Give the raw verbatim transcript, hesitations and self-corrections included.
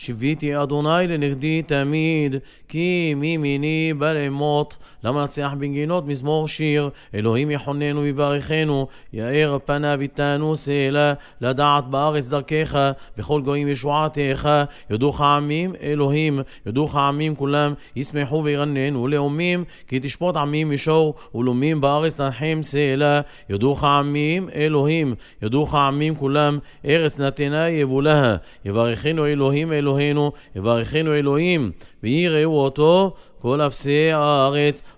שיוויתי אדוני לנגדי תמיד, כי מימיני בלמות. למה נצליח בנגינות מזמור שיר? אלוהים יחוננו ויברכנו, יאר פניו איתנו סלע, לדעת בארץ דרכך, בכל גויים ישועתך. יודוך עמים אלוהים, יודוך עמים כולם, ישמחו וירננו לאומים, כי תשפוט עמים מישור, ולאומים בארץ תנחם סלע. יודוך עמים אלוהים, יודוך עמים כולם, ארץ נתנה יבולها. יברכנו אלוהים אלוהינו, יברכנו אלוהים, ויראו אותו כל אפסי הארץ.